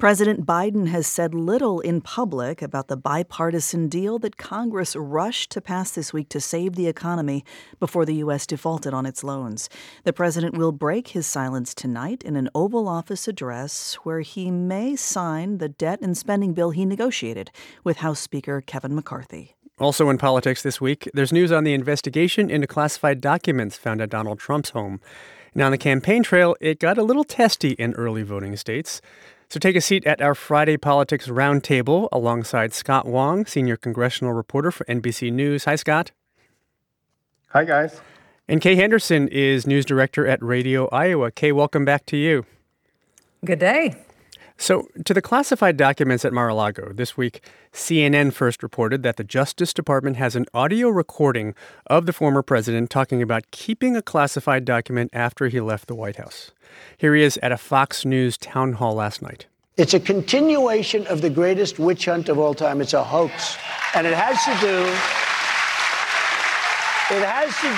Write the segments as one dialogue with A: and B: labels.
A: President Biden has said little in public about the bipartisan deal that Congress rushed to pass this week to save the economy before the U.S. defaulted on its loans. The president will break his silence tonight in an Oval Office address where he may sign the debt and spending bill he negotiated with House Speaker Kevin McCarthy.
B: Also in politics this week, there's news on the investigation into classified documents found at Donald Trump's home. Now, on the campaign trail, it got a little testy in early voting states. So take a seat at our Friday Politics Roundtable alongside Scott Wong, senior congressional reporter for NBC News. Hi, Scott.
C: Hi, guys.
B: And Kay Henderson is news director at Radio Iowa. Kay, welcome back to you.
D: Good day.
B: So, to the classified documents at Mar-a-Lago, this week, CNN first reported that the Justice Department has an audio recording of the former president talking about keeping a classified document after he left the White House. Here he is at a Fox News town hall last night.
E: It's a continuation of the greatest witch hunt of all time. It's a hoax. And it has to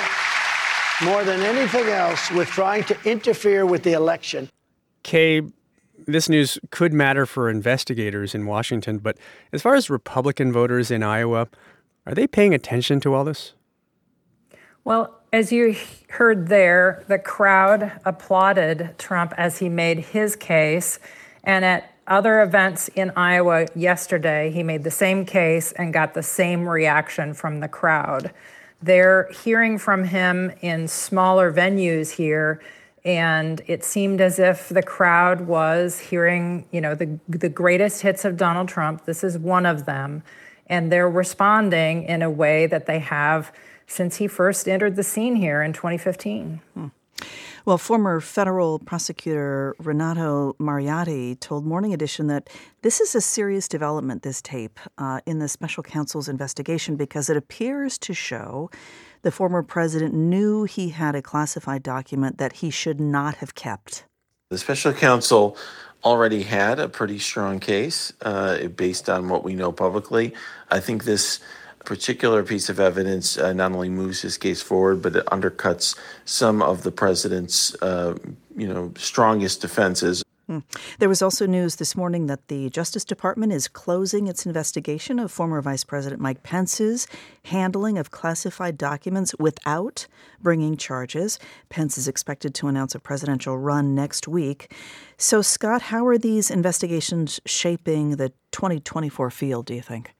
E: do more than anything else with trying to interfere with the election.
B: Kay, this news could matter for investigators in Washington, but as far as Republican voters in Iowa, are they paying attention to all this?
D: Well, as you heard there, the crowd applauded Trump as he made his case. And at other events in Iowa yesterday, he made the same case and got the same reaction from the crowd. They're hearing from him in smaller venues here. And it seemed as if the crowd was hearing, the greatest hits of Donald Trump. This is one of them. And they're responding in a way that they have since he first entered the scene here in 2015.
A: Well, former federal prosecutor Renato Mariotti told Morning Edition that this is a serious development, this tape, in the special counsel's investigation, because it appears to show the former president knew he had a classified document that he should not have kept.
F: The special counsel already had a pretty strong case based on what we know publicly. I think this particular piece of evidence not only moves his case forward, but it undercuts some of the president's, strongest defenses.
A: There was also news this morning that the Justice Department is closing its investigation of former Vice President Mike Pence's handling of classified documents without bringing charges. Pence is expected to announce a presidential run next week. So, Scott, how are these investigations shaping the 2024 field, do you think?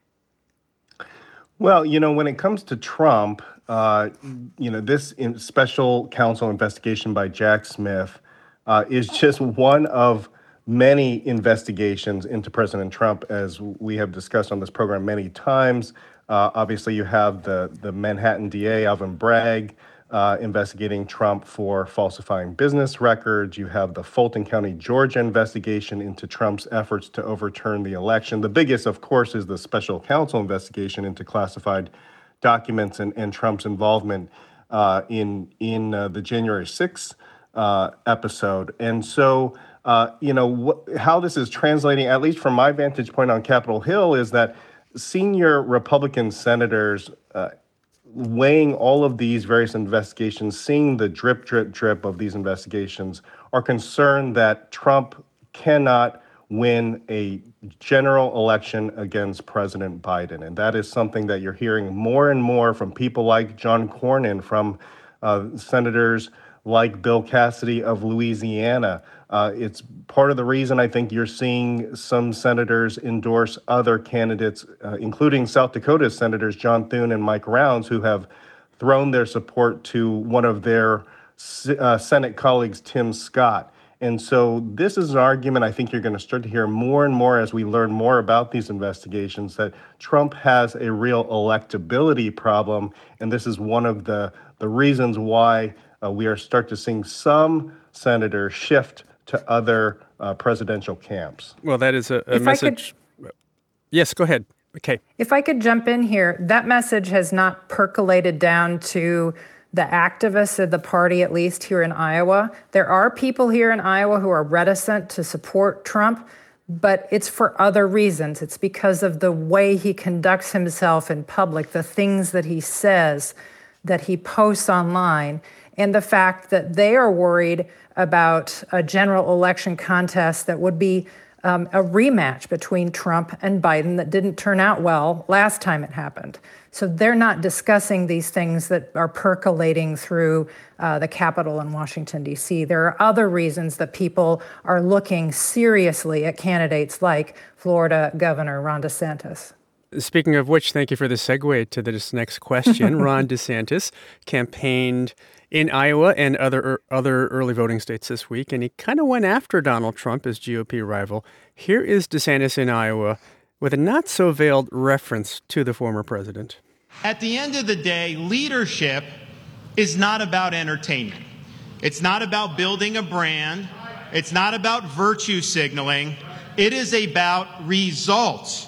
C: Well, when it comes to Trump, this special counsel investigation by Jack Smith is just one of many investigations into President Trump, as we have discussed on this program many times. Obviously, you have the Manhattan DA, Alvin Bragg, investigating Trump for falsifying business records. You have the Fulton County, Georgia investigation into Trump's efforts to overturn the election. The biggest, of course, is the special counsel investigation into classified documents and Trump's involvement in the January 6th episode. And so, how this is translating, at least from my vantage point on Capitol Hill, is that senior Republican senators weighing all of these various investigations, seeing the drip, drip, drip of these investigations, are concerned that Trump cannot win a general election against President Biden. And that is something that you're hearing more and more from people like John Cornyn, from senators like Bill Cassidy of Louisiana. It's part of the reason I think you're seeing some senators endorse other candidates, including South Dakota's senators John Thune and Mike Rounds, who have thrown their support to one of their Senate colleagues, Tim Scott. And so this is an argument I think you're going to start to hear more and more as we learn more about these investigations, that Trump has a real electability problem. And this is one of the reasons why we are start to seeing some senators shift to other presidential camps.
B: Well, that is a message. Yes, go ahead. Okay.
D: If I could jump in here, that message has not percolated down to the activists of the party, at least here in Iowa. There are people here in Iowa who are reticent to support Trump, but it's for other reasons. It's because of the way he conducts himself in public, the things that he says, that he posts online, and the fact that they are worried about a general election contest that would be a rematch between Trump and Biden that didn't turn out well last time it happened. So they're not discussing these things that are percolating through the Capitol in Washington, D.C. There are other reasons that people are looking seriously at candidates like Florida Governor Ron DeSantis.
B: Speaking of which, thank you for the segue to this next question. Ron DeSantis campaigned in Iowa and other early voting states this week, and he kind of went after Donald Trump, his GOP rival. Here is DeSantis in Iowa with a not-so-veiled reference to the former president.
G: At the end of the day, leadership is not about entertainment. It's not about building a brand. It's not about virtue signaling. It is about results.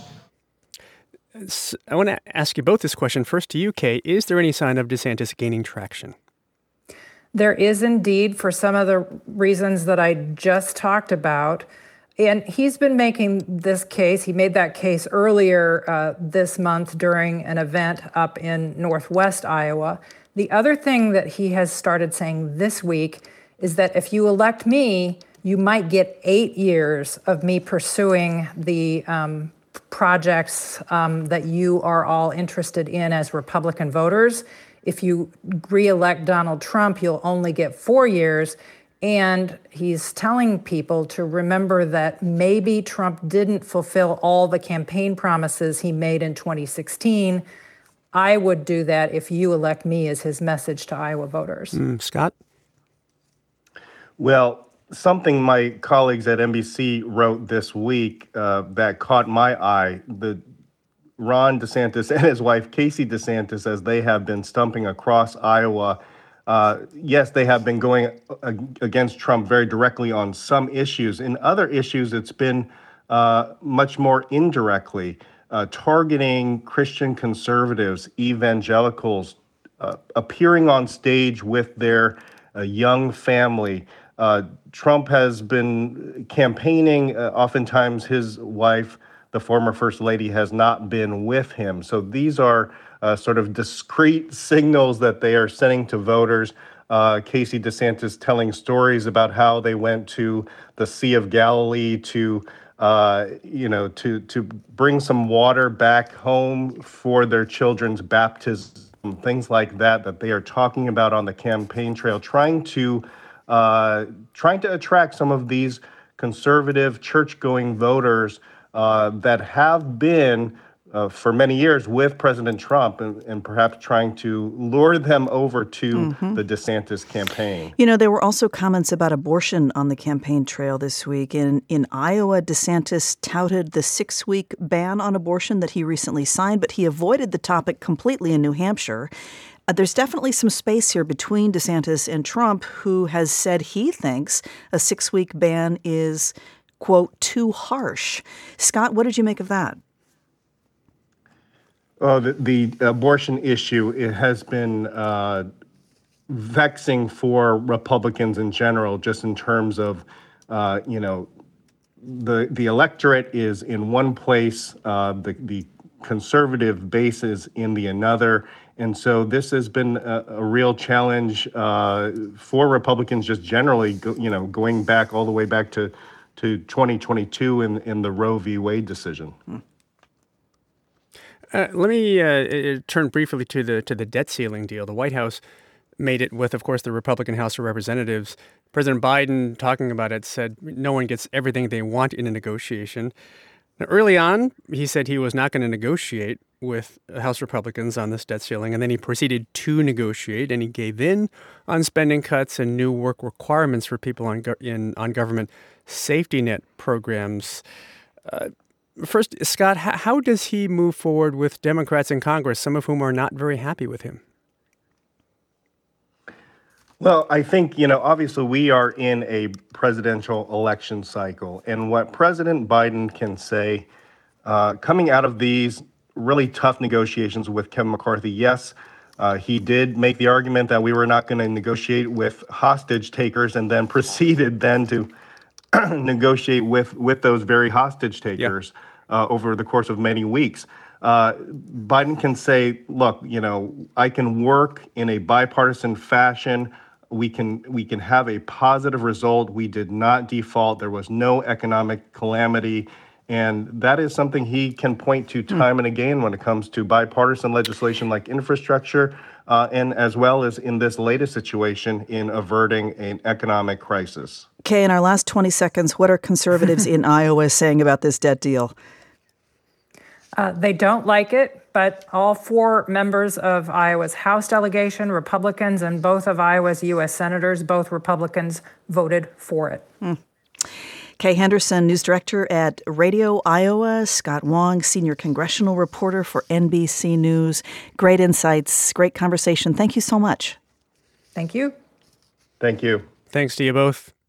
B: I want to ask you both this question. First to you, Kay. Is there any sign of DeSantis gaining traction?
D: There is indeed, for some of the reasons that I just talked about. And he's been making this case. He made that case earlier this month during an event up in Northwest Iowa. The other thing that he has started saying this week is that if you elect me, you might get 8 years of me pursuing the projects that you are all interested in as Republican voters. If you re-elect Donald Trump, you'll only get 4 years. And he's telling people to remember that maybe Trump didn't fulfill all the campaign promises he made in 2016. I would do that if you elect me, is his message to Iowa voters.
B: Scott?
C: Well, something my colleagues at NBC wrote this week that caught my eye, Ron DeSantis and his wife, Casey DeSantis, as they have been stumping across Iowa. Yes, they have been going against Trump very directly on some issues. In other issues, it's been much more indirectly, targeting Christian conservatives, evangelicals, appearing on stage with their young family. Trump has been campaigning. Oftentimes, his wife, the former First Lady, has not been with him. So these are sort of discrete signals that they are sending to voters. Casey DeSantis telling stories about how they went to the Sea of Galilee to bring some water back home for their children's baptism, things like that they are talking about on the campaign trail, trying to attract some of these conservative church-going voters that have been for many years with President Trump and perhaps trying to lure them over to the DeSantis campaign.
A: You know, there were also comments about abortion on the campaign trail this week. In Iowa, DeSantis touted the 6-week ban on abortion that he recently signed, but he avoided the topic completely in New Hampshire. There's definitely some space here between DeSantis and Trump, who has said he thinks a 6-week ban is, quote, too harsh. Scott, what did you make of that?
C: The abortion issue, it has been vexing for Republicans in general, just in terms of, the electorate is in one place, the conservative base is in the another. And so this has been a real challenge for Republicans just generally, going back all the way back to 2022 in the Roe v. Wade decision.
B: Let me turn briefly to the debt ceiling deal. The White House made it with, of course, the Republican House of Representatives. President Biden, talking about it, said no one gets everything they want in a negotiation. Now, early on, he said he was not going to negotiate with House Republicans on this debt ceiling, and then he proceeded to negotiate, and he gave in on spending cuts and new work requirements for people on government safety net programs. First, Scott, how does he move forward with Democrats in Congress, some of whom are not very happy with him?
C: Well, I think, obviously we are in a presidential election cycle. And what President Biden can say coming out of these really tough negotiations with Kevin McCarthy, yes, he did make the argument that we were not going to negotiate with hostage takers, and then proceeded then to negotiate with those very hostage takers over the course of many weeks. Biden can say, look, I can work in a bipartisan fashion we can have a positive result. We did not default. There was no economic calamity. And that is something he can point to time and again when it comes to bipartisan legislation like infrastructure, and as well as in this latest situation in averting an economic crisis.
A: Kay, in our last 20 seconds, what are conservatives in Iowa saying about this debt deal?
D: They don't like it, but all 4 members of Iowa's House delegation, Republicans, and both of Iowa's U.S. senators, both Republicans, voted for it.
A: Kay Henderson, news director at Radio Iowa. Scott Wong, senior congressional reporter for NBC News. Great insights, great conversation. Thank you so much.
D: Thank you.
C: Thank you.
B: Thanks to you both.